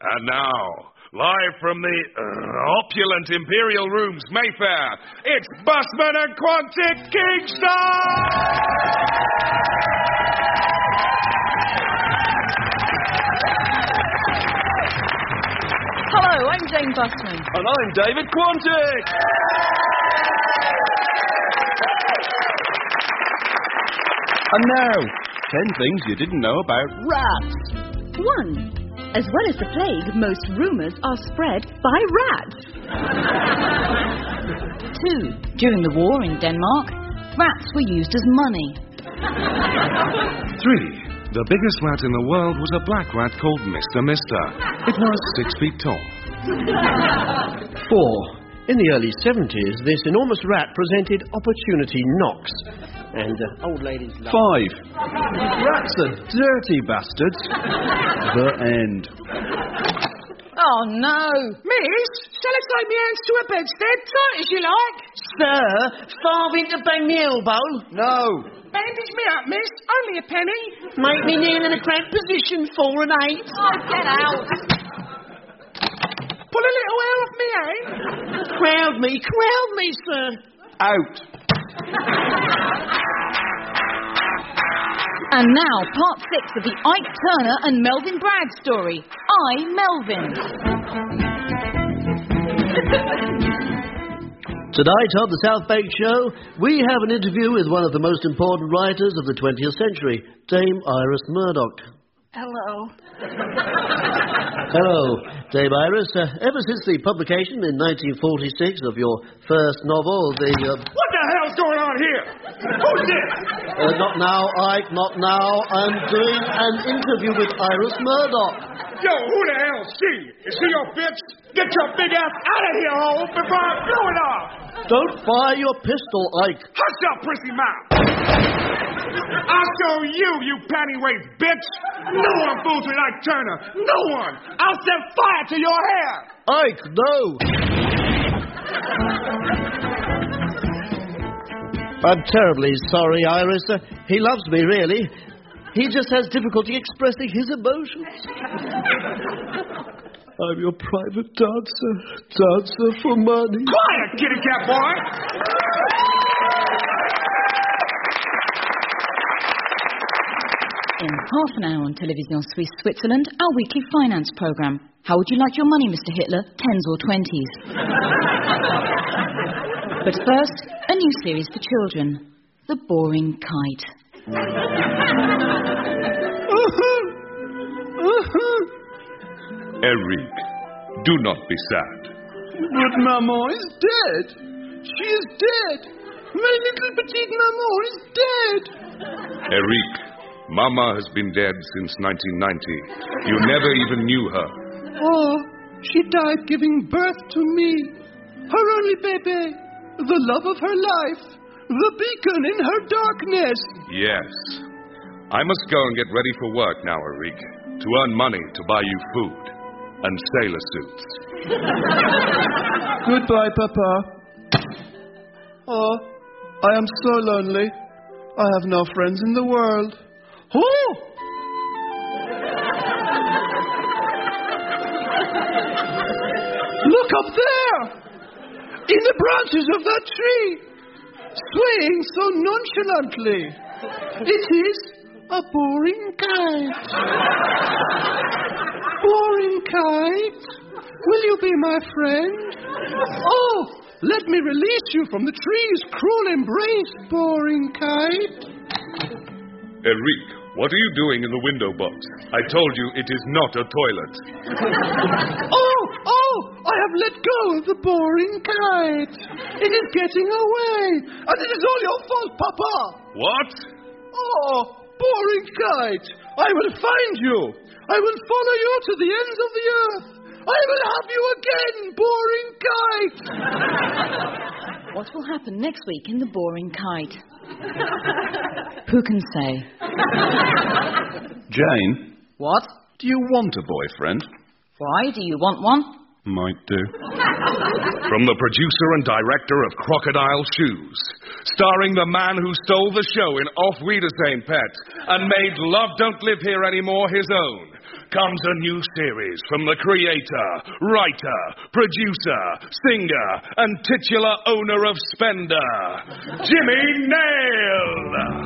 And now, live from the opulent Imperial Rooms, Mayfair, it's Busman and Quantic Kingston! Hello, I'm Jane Busman. And I'm David Quantic. And now, 10 things you didn't know about rats. 1. As well as the plague, most rumours are spread by rats. 2. During the war in Denmark, rats were used as money. 3. The biggest rat in the world was a black rat called Mr. Mister. It was 6 feet tall. 4. In the early 70s, this enormous rat presented opportunity knocks. And old ladies love... 5. Rats are dirty bastards. The end. Oh, no. Miss, shall I tie my hands to a bedstead, tight as you like? Sir, farthing to bang me elbow? No. Bandage me up, miss. Only a penny. Make me kneel in a cramped position, 4 and 8. Oh, get out. Pull a little hair off me hand. Crowd me, sir. Out. And now, part 6 of the Ike Turner and Melvin Bragg story. I, Melvin. Tonight on the South Bank Show, we have an interview with one of the most important writers of the 20th century, Dame Iris Murdoch. Hello. Hello, Dame Iris. Ever since the publication in 1946 of your first novel, the... What the hell's going on here? Who's this? Not now, Ike, not now. I'm doing an interview with Iris Murdoch. Yo, who the hell's she? Is she your bitch? Get your big ass out of here, hole, before I blow it off! Don't fire your pistol, Ike. Hush your prissy mouth! I'll show you, you panty-waist bitch! No one fools with Ike Turner! No one! I'll set fire to your hair! Ike, no! I'm terribly sorry, Iris. He loves me, really. He just has difficulty expressing his emotions. I'm your private dancer for money. Quiet, kitty cat boy! In half an hour on Television Suisse Switzerland, our weekly finance programme. How would you like your money, Mr. Hitler? 10s or 20s? But first, a new series for children. The Boring Kite. Eric, do not be sad. But Maman is dead. She is dead. My little petite Maman is dead. Eric, Mama has been dead since 1990. You never even knew her. Oh, she died giving birth to me. Her only baby. The love of her life. The beacon in her darkness. Yes. I must go and get ready for work now, Eric, to earn money to buy you food and sailor suits. Goodbye, Papa. Oh, I am so lonely. I have no friends in the world. Oh! Look up there! In the branches of that tree! Swaying so nonchalantly. It is a boring kite. Boring kite, will you be my friend? Oh, let me release you from the tree's cruel embrace, boring kite. Eric, what are you doing in the window box? I told you it is not a toilet. Oh, I have let go of the boring kite. It is getting away, and it is all your fault, Papa. What? Oh, boring kite, I will find you. I will follow you to the ends of the earth. I will have you again, boring kite. What will happen next week in The Boring Kite? Who can say? Jane? What? Do you want a boyfriend? Why? Do you want one? Might do. From the producer and director of Crocodile Shoes, starring the man who stole the show in Auf Wiedersehen, Pet, and made Love Don't Live Here Anymore his own, comes a new series from the creator, writer, producer, singer, and titular owner of Spender, Jimmy Nail.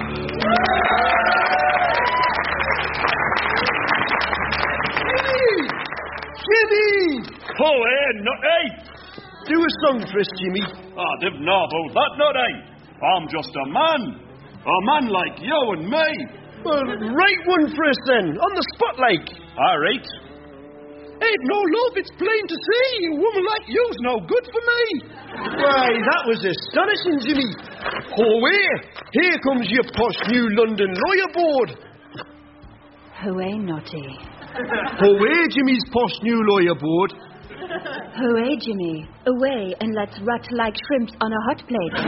Jimmy! Oh, not Do a song for us, Jimmy. I didn't know about that, not I'm just a man. A man like you and me. Well, write one for us then, on the spot like. All right. Ain't no love, it's plain to see. A woman like you's no good for me. Why, that was astonishing, Jimmy. Oh, here comes your posh new London lawyer board. Hooray, naughty. Away, Jimmy's posh new lawyer board. Hooray, Jimmy. Away and let's rut like shrimps on a hot plate.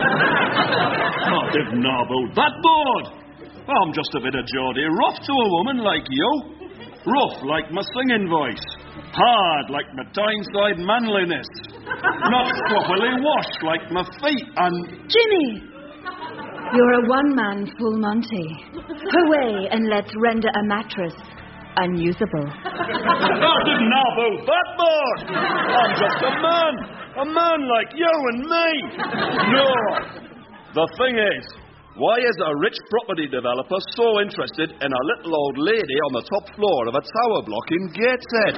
I didn't know about that board. I'm just a bit of Geordie rough to a woman like you. Rough like my singing voice. Hard like my Tyneside manliness. Not properly washed like my feet and... Jimmy! You're a one-man full Monty. Hooray and let's render a mattress unusable. I didn't know about that board. I'm just a man. A man like you and me. No. The thing is, why is a rich property developer so interested in a little old lady on the top floor of a tower block in Gateshead?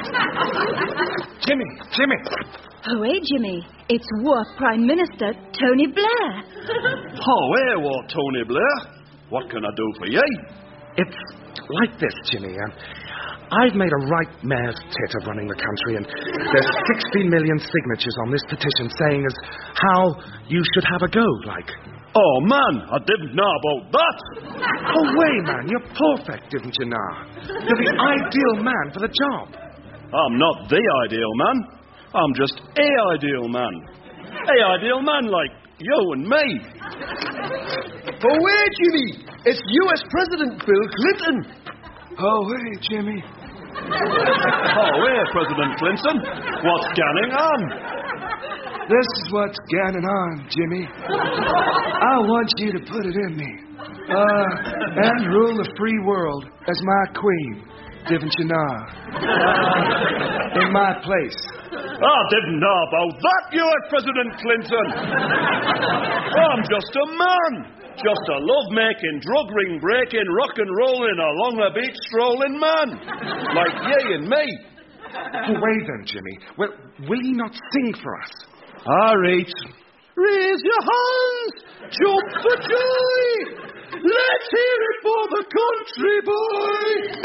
Jimmy. Hooray, Jimmy. It's War Prime Minister Tony Blair. Oh, here, what, Tony Blair? What can I do for you? It's like this, Jimmy. I've made a right mare's tit of running the country, and there's 60 million signatures on this petition saying as how you should have a go, like. Oh, man, I didn't know about that. Oh, wait, man, you're perfect, didn't you know? You're the ideal man for the job. I'm not the ideal man. I'm just a ideal man. A ideal man like you and me. Away, Jimmy! It's US President Bill Clinton. Oh, hey, Jimmy. Oh, here, President Clinton. What's going on? This is what's going on, Jimmy. I want you to put it in me. And rule the free world as my queen, didn't you know? In my place. I didn't know about that, US President Clinton. I'm just a man. Just a love-making, drug-ring-breaking, rock-and-rolling, along the beach strolling man. Like ye and me. Oh, wait then, Jimmy. Well, will you not sing for us? All right. Raise your hands. Jump for joy. Let's hear it for the country boy.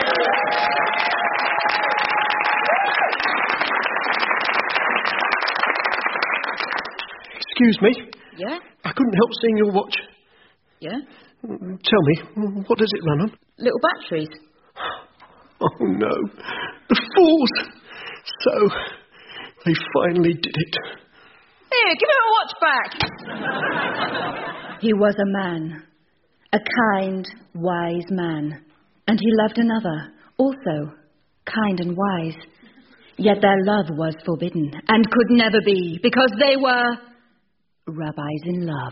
Excuse me. Yeah? I couldn't help seeing your watch. Yeah? Tell me, what does it run on? Little batteries. Oh, no. The fools! So, they finally did it. Here, give her a watch back. He was a man. A kind, wise man. And he loved another, also kind and wise. Yet their love was forbidden and could never be, because they were rabbis in love.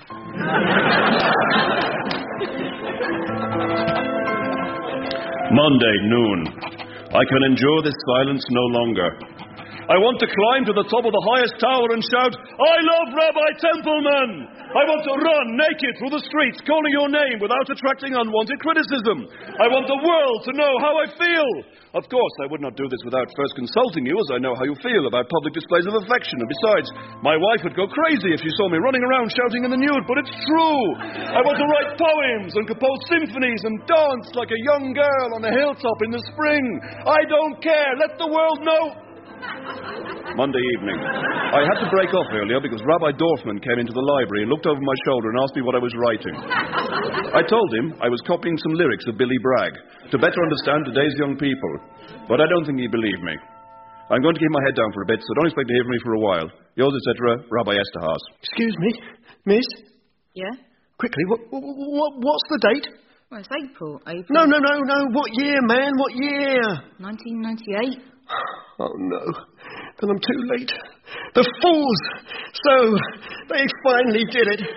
Monday, noon. I can endure this silence no longer. I want to climb to the top of the highest tower and shout, I love Rabbi Templeman! I want to run naked through the streets, calling your name without attracting unwanted criticism. I want the world to know how I feel. Of course, I would not do this without first consulting you, as I know how you feel about public displays of affection. And besides, my wife would go crazy if she saw me running around shouting in the nude, but it's true. I want to write poems and compose symphonies and dance like a young girl on a hilltop in the spring. I don't care. Let the world know. Monday evening. I had to break off earlier because Rabbi Dorfman came into the library and looked over my shoulder and asked me what I was writing. I told him I was copying some lyrics of Billy Bragg to better understand today's young people, but I don't think he believed me. I'm going to keep my head down for a bit, so don't expect to hear from me for a while. Yours, etc., Rabbi Esterhaas. Excuse me, miss? Yeah? Quickly, what's the date? Well, it's April. No. What year, man? What year? 1998. Oh, no. Then I'm too late. The fools! So, they finally did it.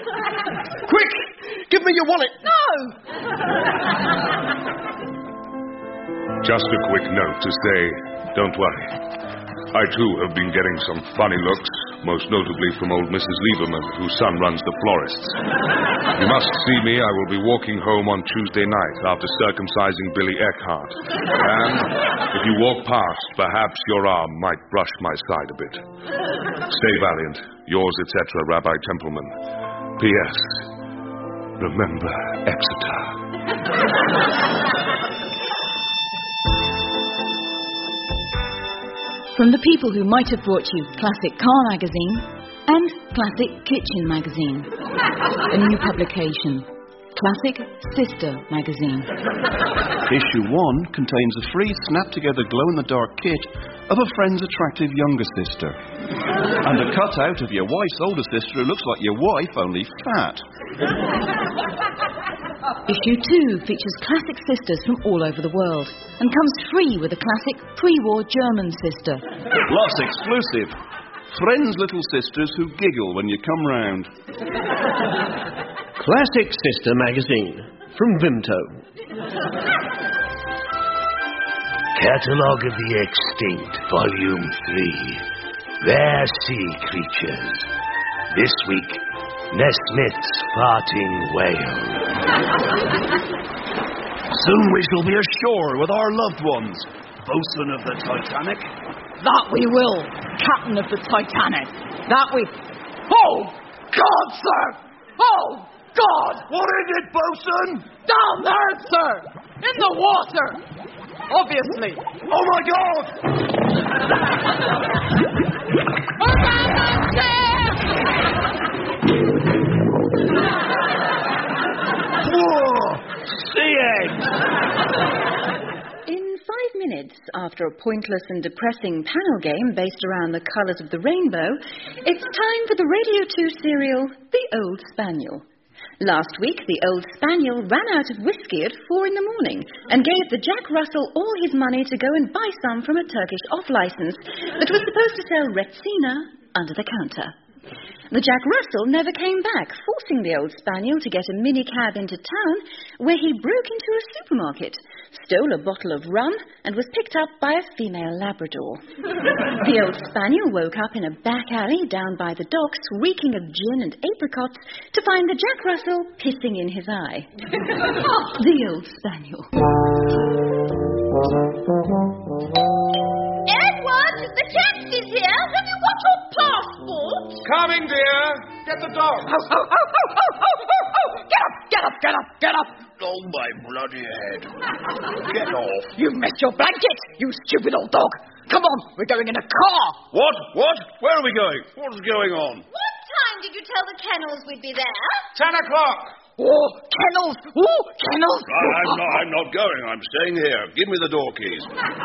Quick! Give me your wallet! No! Just a quick note to say, don't worry. I, too, have been getting some funny looks, most notably from old Mrs. Lieberman, whose son runs the florists. You must see me. I will be walking home on Tuesday night after circumcising Billy Eckhart. And if you walk past, perhaps your arm might brush my side a bit. Stay valiant. Yours, etc., Rabbi Templeman. P.S. Remember Exeter. From the people who might have brought you Classic Car Magazine and Classic Kitchen Magazine. A new publication, Classic Sister Magazine. Issue 1 contains a free snap-together glow-in-the-dark kit of a friend's attractive younger sister. And a cutout of your wife's older sister who looks like your wife, only fat. Issue 2 features classic sisters from all over the world and comes free with a classic pre-war German sister. Plus exclusive, friends' little sisters who giggle when you come round. Classic Sister Magazine from Vimto. Catalogue of the Extinct, Volume 3. Rare Sea Creatures. This week, Nesmith's Farting Whale. Soon we shall be ashore with our loved ones. Bosun of the Titanic. That we will, Captain of the Titanic. That we... Oh, God, sir! Oh, God! What is it, Bosun? Down there, sir! In the water! Obviously. Oh, my God! Whoa! Sea eggs! In 5 minutes, after a pointless and depressing panel game based around the colours of the rainbow, it's time for the Radio 2 serial, The Old Spaniel. Last week, the Old Spaniel ran out of whiskey at 4 in the morning and gave the Jack Russell all his money to go and buy some from a Turkish off-licence that was supposed to sell Retsina under the counter. The Jack Russell never came back, forcing the Old Spaniel to get a minicab into town, where he broke into a supermarket, stole a bottle of rum, and was picked up by a female Labrador. The Old Spaniel woke up in a back alley down by the docks, reeking of gin and apricots, to find the Jack Russell pissing in his eye. The Old Spaniel. Edward, the taxi's here. Have you got your passport? Coming, dear. Get the dog. Get up! Get up! Oh, my bloody head. Get off. You've missed your blanket, you stupid old dog. Come on, we're going in a car. What? Where are we going? What's going on? What time did you tell the kennels we'd be there? 10 o'clock. Oh, kennels! Oh, kennels! I'm not going. I'm staying here. Give me the door keys.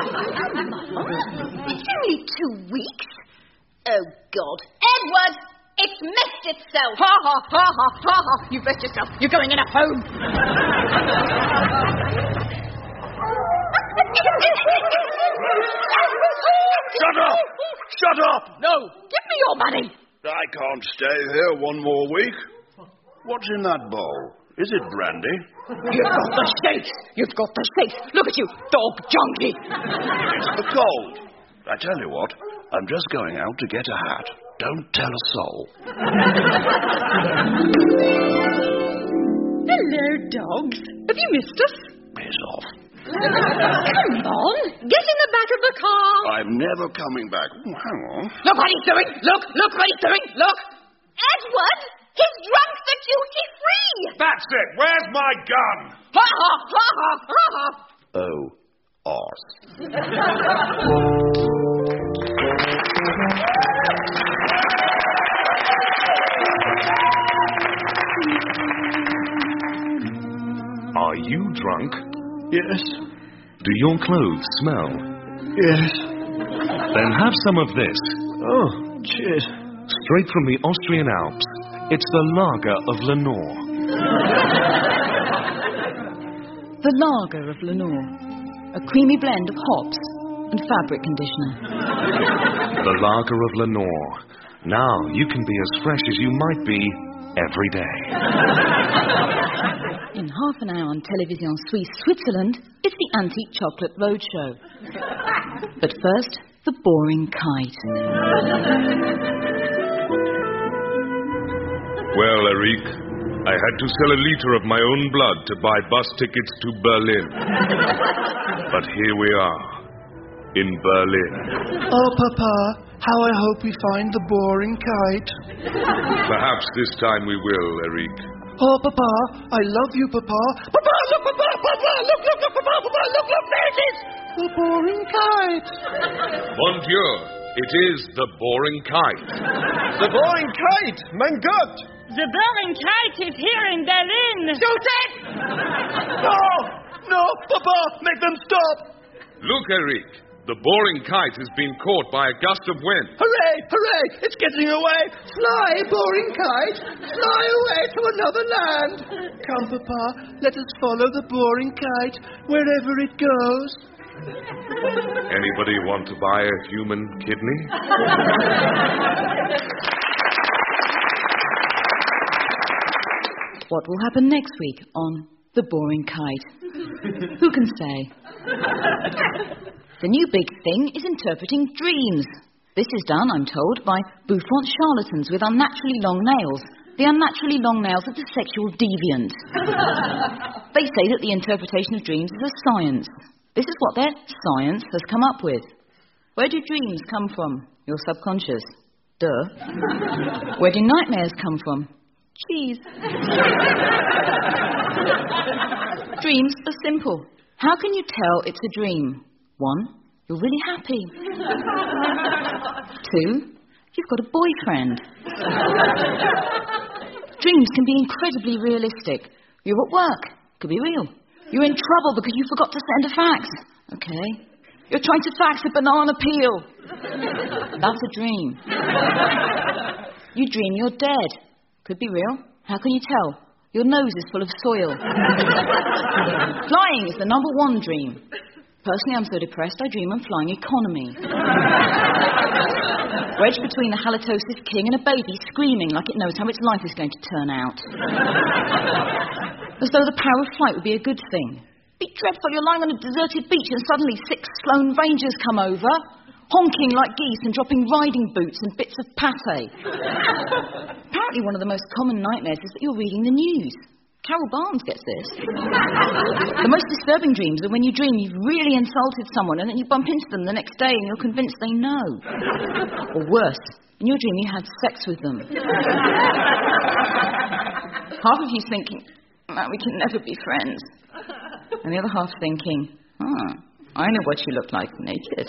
It's only 2 weeks. Oh, God. Edward, it's messed itself. Ha, ha, ha, ha, ha, ha. You've messed yourself. You're going in a home. Shut up! No, give me your money. I can't stay here 1 more week. What's in that bowl? Is it brandy? You've got the shakes. You've got the shakes. Look at you, dog junkie. It's the cold. I tell you what, I'm just going out to get a hat. Don't tell a soul. Hello, dogs. Have you missed us? Piss off. Come on, get in the back of the car. I'm never coming back. Oh, hang on. Look what he's doing. Look what he's doing. Look. Edward, he's drunk the duty-free. That's it. Where's my gun? Ha, ha, ha, ha, ha, ha. Oh, arse. Are you drunk? Yes. Do your clothes smell? Yes. Then have some of this. Oh, cheers. Straight from the Austrian Alps. It's the Lager of Lenore. The Lager of Lenore. A creamy blend of hops and fabric conditioner. The Lager of Lenore. Now you can be as fresh as you might be every day. In half an hour on Television Suisse, Switzerland, it's the Anti-Chocolate Roadshow. But first, the boring kite. Well, Eric, I had to sell a liter of my own blood to buy bus tickets to Berlin. But here we are, in Berlin. Oh, Papa, how I hope we find the boring kite. Perhaps this time we will, Eric. Oh, Papa, I love you, Papa. Papa, look, Papa, Papa, look, Papa, Papa, look, there it is. The boring kite. Mon Dieu, it is the boring kite. The boring kite, mein Gott! The boring kite is here in Berlin. Shoot it! No, Papa, make them stop. Look, Eric, the boring kite has been caught by a gust of wind. Hooray, it's getting away. Fly, boring kite. Fly away to another land. Come, Papa, let us follow the boring kite wherever it goes. Anybody want to buy a human kidney? What will happen next week on The Boring Kite? Who can say? The new big thing is interpreting dreams. This is done, I'm told, by bouffant charlatans with unnaturally long nails. The unnaturally long nails of the sexual deviant. They say that the interpretation of dreams is a science. This is what their science has come up with. Where do dreams come from? Your subconscious. Duh. Where do nightmares come from? Cheese. Dreams are simple. How can you tell it's a dream? 1, you're really happy. 2, you've got a boyfriend. Dreams can be incredibly realistic. You're at work. Could be real. You're in trouble because you forgot to send a fax. Okay. You're trying to fax a banana peel. That's a dream. You dream you're dead. Could be real. How can you tell? Your nose is full of soil. Flying is the #1 dream. Personally, I'm so depressed I dream I'm flying economy. Wedged between the halitosis king and a baby screaming like it knows how its life is going to turn out. As though the power of flight would be a good thing. Be dreadful, you're lying on a deserted beach and suddenly 6 Sloane Rangers come over, honking like geese and dropping riding boots and bits of pate. Apparently one of the most common nightmares is that you're reading the news. Carol Barnes gets this. The most disturbing dreams are when you dream you've really insulted someone and then you bump into them the next day and you're convinced they know. Or worse, in your dream you had sex with them. Half of you's thinking, we can never be friends. And the other half thinking, I know what you look like naked.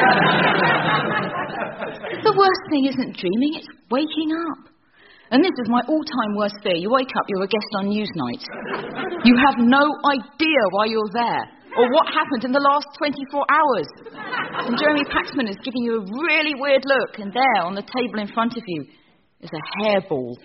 The worst thing isn't dreaming, it's waking up. And this is my all-time worst fear. You wake up, you're a guest on Newsnight. You have no idea why you're there or what happened in the last 24 hours. And Jeremy Paxman is giving you a really weird look, and there, on the table in front of you, is a hairball.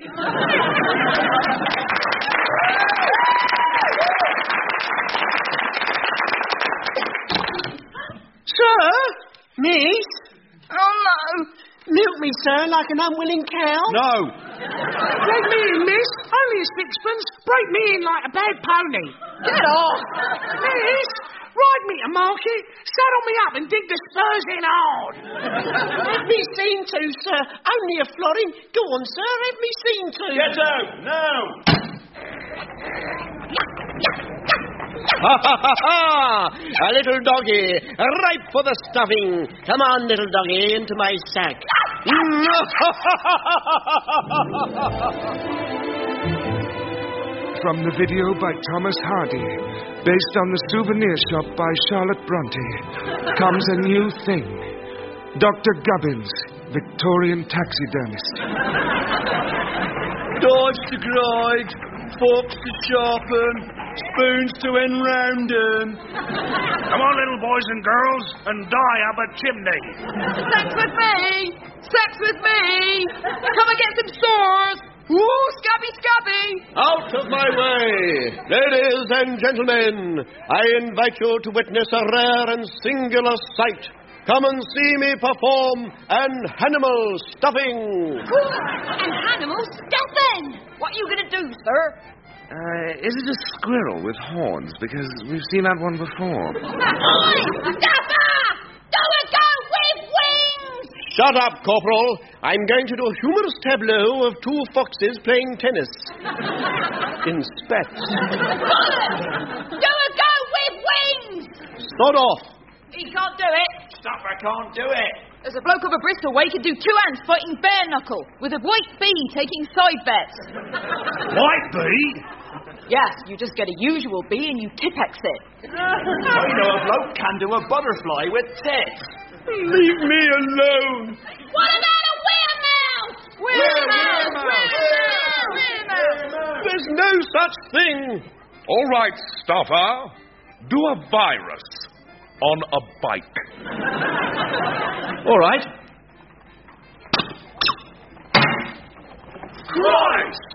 Sir? Miss? Oh, no. Milk me, sir, like an unwilling cow? No. Take me in, miss. Only a 6pence. Break me in like a bad pony. Get off! Miss, ride me to market. Saddle me up and dig the spurs in hard. Have me seen to, sir. Only a florin. Go on, sir. Have me seen to. Get out, now! Ha ha ha ha! A little doggy, ripe for the stuffing. Come on, little doggy, into my sack. From the video by Thomas Hardy, based on the souvenir shop by Charlotte Bronte, comes a new thing. Dr. Gubbins, Victorian taxidermist. Knives to grind, forks to sharpen, spoons to enround 'em. Come on, little boys and girls, and die up a chimney. Sex with me! Sex with me! Come and get some stores! Ooh, scabby, scabby! Out of my way! Ladies and gentlemen, I invite you to witness a rare and singular sight. Come and see me perform an animal stuffing. An animal stuffing? What are you going to do, sir? Is it a squirrel with horns? Because we've seen that one before. Oi! Stuffer! Do a go with wings! Shut up, Corporal. I'm going to do a humorous tableau of two foxes playing tennis. In spats. Do a go with wings! Sod off. He can't do it. Stuffer can't do it. There's a bloke over Bristol way could do two hands fighting bare knuckle, with a white bee taking side bets. White bee? Yes, you just get a usual bee and you Tipex it. I know a bloke can do a butterfly with tits. Leave me alone. What about a wheelmouse? Wheelmouse! There's no such thing. All right, Stuffer. Do a virus on a bike. All right. Christ!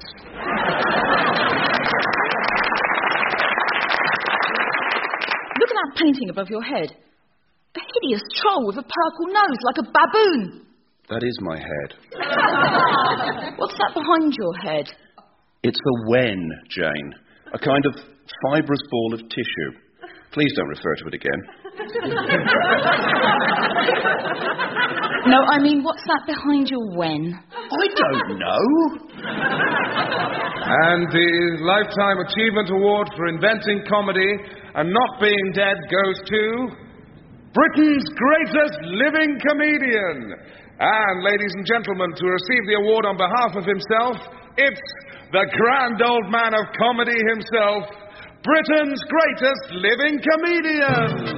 Look at that painting above your head. A hideous troll with a purple nose like a baboon. That is my head. What's that behind your head? It's a wen, Jane. A kind of fibrous ball of tissue. Please don't refer to it again. No, I mean, what's that behind your wen? I don't know. And the Lifetime Achievement Award for inventing comedy and not being dead goes to Britain's greatest living comedian. And, ladies and gentlemen, to receive the award on behalf of himself, it's the grand old man of comedy himself, Britain's greatest living comedian.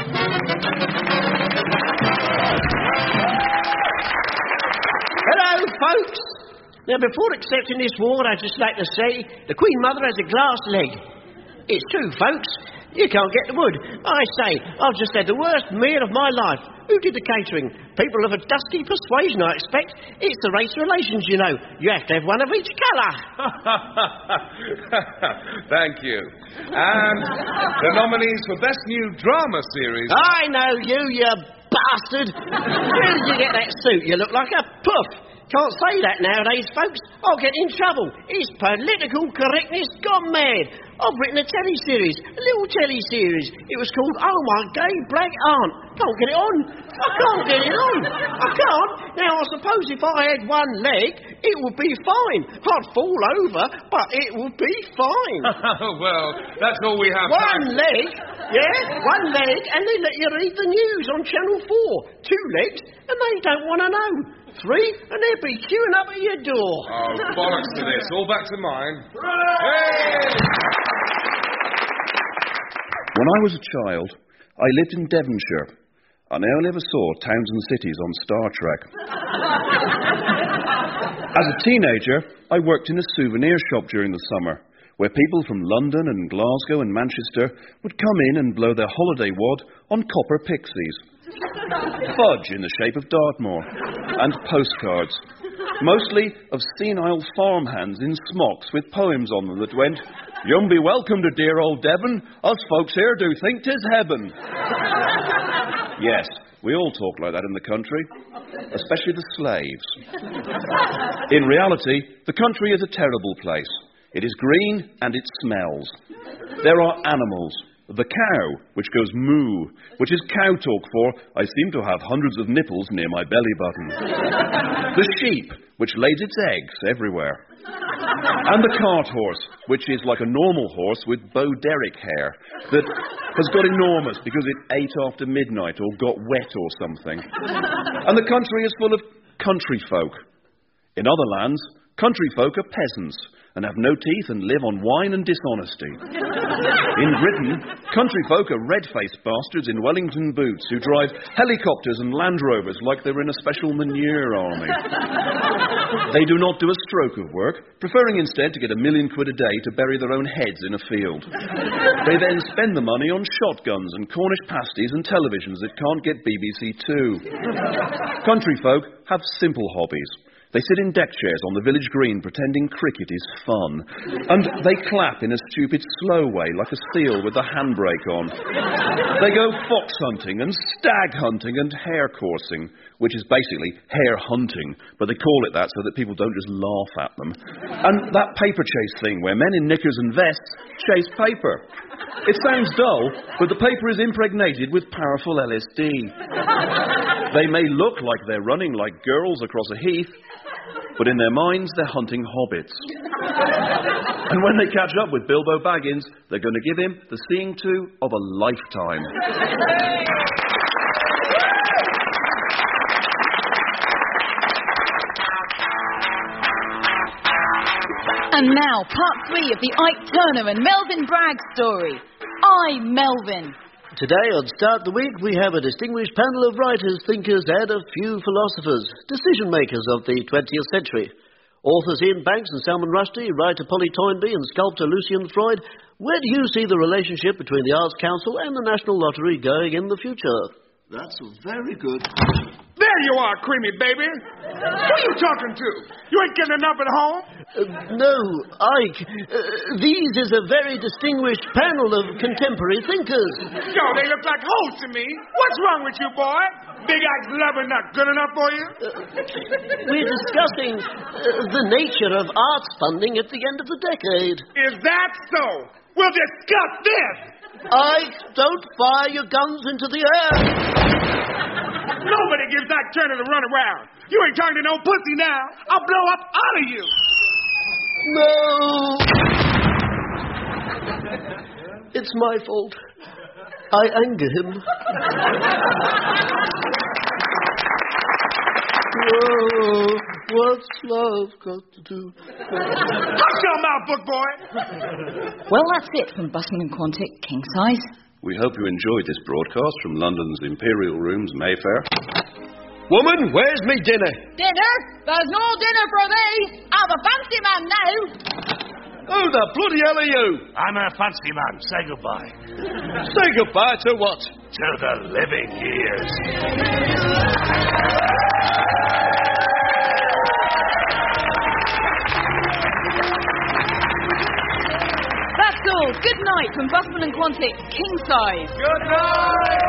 Hello, folks. Now, before accepting this award, I'd just like to say the Queen Mother has a glass leg. It's true, folks. You can't get the wood. I say, I've just had the worst meal of my life. Who did the catering? People of a dusty persuasion, I expect. It's the race relations, you know. You have to have one of each colour. Thank you. And the nominees for Best New Drama Series. I know you bastard. Where did you get that suit? You look like a puff. Can't say that nowadays, folks. I'll get in trouble. It's political correctness gone mad. I've written a telly-series, a little telly-series. It was called Oh My Gay Black Aunt. Can't get it on. I can't get it on. I can't. Now, I suppose if I had one leg, it would be fine. I'd fall over, but it would be fine. Well, that's all we have. One leg, yeah? One leg, and they let you read the news on Channel 4. 2 legs, and they don't want to know. 3, and they'll be queuing up at your door. Oh, bollocks to this. All back to mine. Hey! When I was a child, I lived in Devonshire, and I only ever saw towns and cities on Star Trek. As a teenager, I worked in a souvenir shop during the summer, where people from London and Glasgow and Manchester would come in and blow their holiday wad on copper pixies. Fudge in the shape of Dartmoor, and postcards, mostly of senile farmhands in smocks with poems on them that went, "You'll be welcome to dear old Devon. Us folks here do think 'tis heaven." Yes, we all talk like that in the country, especially the slaves. In reality, the country is a terrible place. It is green and it smells. There are animals. The cow, which goes moo, which is cow talk for, I seem to have hundreds of nipples near my belly button. The sheep, which lays its eggs everywhere. And the cart horse, which is like a normal horse with Bo Derek hair, that has got enormous because it ate after midnight or got wet or something. And the country is full of country folk. In other lands, country folk are peasants and have no teeth and live on wine and dishonesty. In Britain, country folk are red-faced bastards in Wellington boots who drive helicopters and Land Rovers like they're in a special manure army. They do not do a stroke of work, preferring instead to get £1 million a day to bury their own heads in a field. They then spend the money on shotguns and Cornish pasties and televisions that can't get BBC Two. Country folk have simple hobbies. They sit in deck chairs on the village green pretending cricket is fun. And they clap in a stupid slow way like a seal with the handbrake on. They go fox hunting and stag hunting and hare coursing, which is basically hare hunting, but they call it that so that people don't just laugh at them. And that paper chase thing where men in knickers and vests chase paper. It sounds dull, but the paper is impregnated with powerful LSD. They may look like they're running like girls across a heath, but in their minds they're hunting hobbits. And when they catch up with Bilbo Baggins, they're going to give him the seeing to of a lifetime. And now, part 3 of the Ike Turner and Melvyn Bragg story. I, Melvyn. Today on Start the Week, we have a distinguished panel of writers, thinkers and a few philosophers, decision-makers of the 20th century. Authors Ian Banks and Salman Rushdie, writer Polly Toynbee and sculptor Lucian Freud. Where do you see the relationship between the Arts Council and the National Lottery going in the future? That's very good. There you are, Creamy baby. Who are you talking to? You ain't getting enough at home? No, Ike. These is a very distinguished panel of contemporary thinkers. Yo, they look like hoes to me. What's wrong with you, boy? Big Ike's lover not good enough for you? We're discussing the nature of arts funding at the end of the decade. Is that so? We'll discuss this. Ike, don't fire your guns into the air. Nobody gives Ike Turner the run around. You ain't talking to no pussy now. I'll blow up out of you. No. It's my fault. I anger him. Whoa, what's love got to do? Hush your mouth, book boy. Well, that's it from Busman and Quantick, king size. We hope you enjoyed this broadcast from London's Imperial Rooms, Mayfair. Woman, where's me dinner? Dinner? There's no dinner for thee. I'm a fancy man now. Who the bloody hell are you? I'm a fancy man. Say goodbye. Say goodbye to what? To the living years. That's all. Good night from Busman and Quantick, king size. Good night.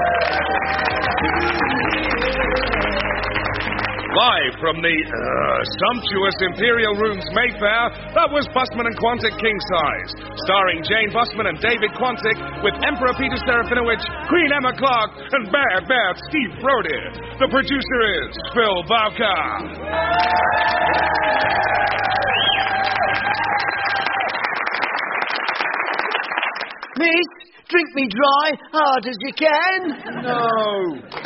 Live from the sumptuous Imperial Rooms, Mayfair, that was Busman and Quantick King Size, starring Jane Busman and David Quantick, with Emperor Peter Serafinowicz, Queen Emma Clark, and Bear Steve Brody. The producer is Phil Bowker. Miss, drink me dry, hard as you can. No.